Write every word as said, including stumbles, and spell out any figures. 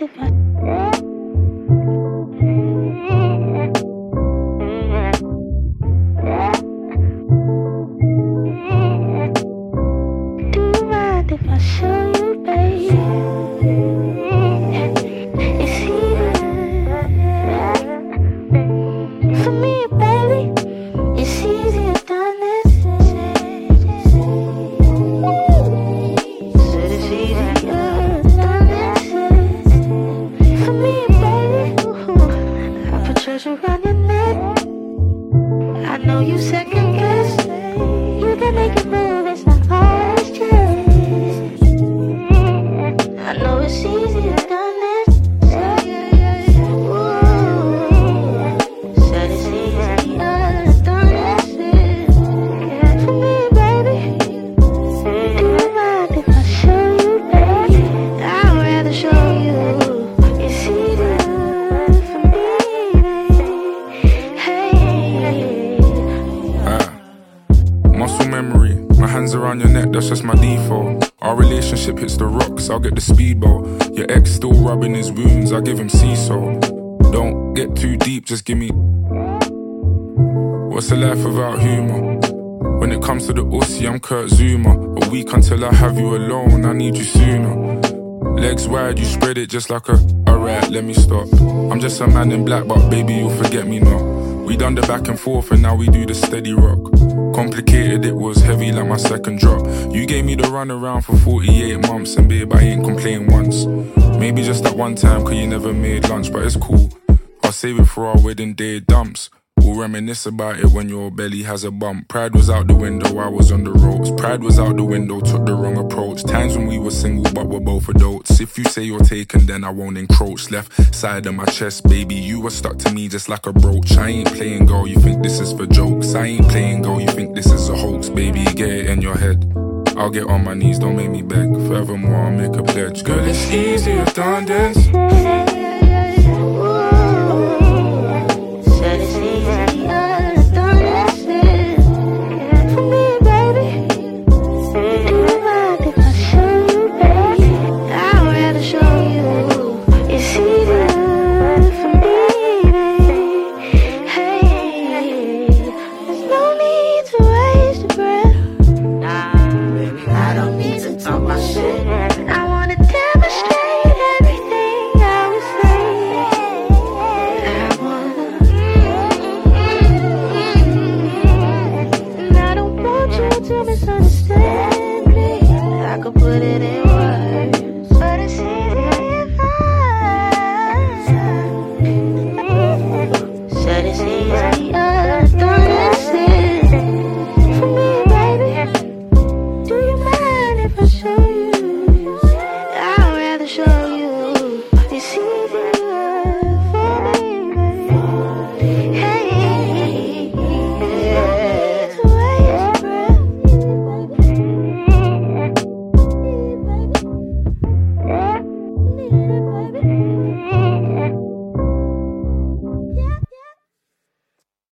if I do you mind if I show you, baby? It's easier for me, baby. It's easier done this. Said it's easier done this for me, baby. I put treasure around your neck. I know you second guess. You can make it move, it's not always just. I know it's easier done this. Ooh, said it's easier done this. For me, baby. Do you mind if I show you, baby? I'd rather show you. It's easier for me, hey. Ah, muscle memory, my hands around your neck, that's just my default. Our relationship hits the rocks, I'll get the speedboat. Your ex still rubbing his wounds, I give him sea salt. Don't get too deep, just give me. What's a life without humor? When it comes to the ussy, I'm Kurt Zuma. A week until I have you alone, I need you sooner. Legs wide, you spread it just like a. Alright, let me stop. I'm just a man in black, but baby, you'll forget me not. We done the back and forth and now we do the steady rock. Complicated, it was heavy like my second drop. You gave me the run around for forty-eight months, and babe, I ain't complained once. Maybe just that one time, cause you never made lunch, but it's cool. I'll save it for our wedding day dumps. We'll reminisce about it when your belly has a bump. Pride was out the window, I was on the ropes. Pride was out the window, took the wrong approach. Times when we were single, but we're both adults. If you say you're taken, then I won't encroach. Left side of my chest, baby, you were stuck to me just like a brooch. I ain't playing girl, you think this is for jokes. I ain't playing girl, you think this is a hoax. Baby, get it in your head. I'll get on my knees, don't make me beg. Furthermore, I'll make a pledge. Girl, it's easier done this.